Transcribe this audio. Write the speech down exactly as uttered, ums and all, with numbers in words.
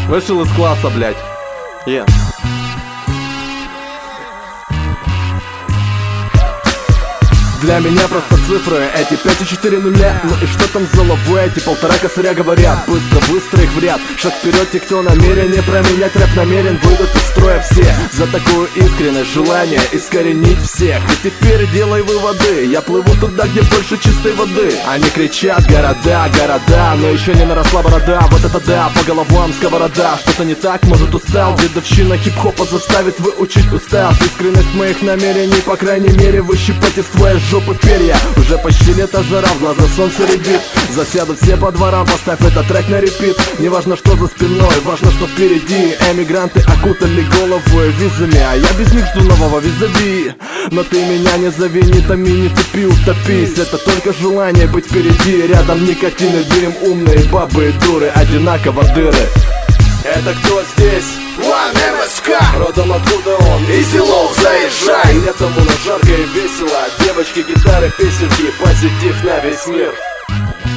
Вышел из класса, блядь. Yeah. Для меня просто цифры, эти пять и четыре нуля. Ну и что там за лавы, эти полтора косаря говорят. Быстро, быстро их в ряд. Шаг вперед, те, кто намерен променять рэп намерен, выйдут из строя все. За такую искренность, желание искоренить всех. И теперь делай выводы, я плыву туда, где больше чистой воды. Они кричат города, города, но еще не наросла борода. Вот это да, по головам сковорода. Что-то не так, может устал. Дедовщина хип-хопа заставит выучить устав. Искренность моих намерений, по крайней мере, выщипать из твоей жопы перья. Уже почти лето, жара, в глаза солнце рябит. Засядут все по дворам, поставь этот трек на репит. Не важно, что за спиной, важно, что впереди. Эмигранты окутали головы визами, а я без них жду нового визави. Но ты меня не зови, не томи, не тупи, утопись. Это только желание быть впереди. Рядом никотин и дым, умные бабы и дуры, одинаково дыры. Это кто здесь? One эм эс ка. Родом откуда он? Easy Low, заезжай. Летом у нас жарко и весело. Девочки, гитары, песенки, позитив на весь мир.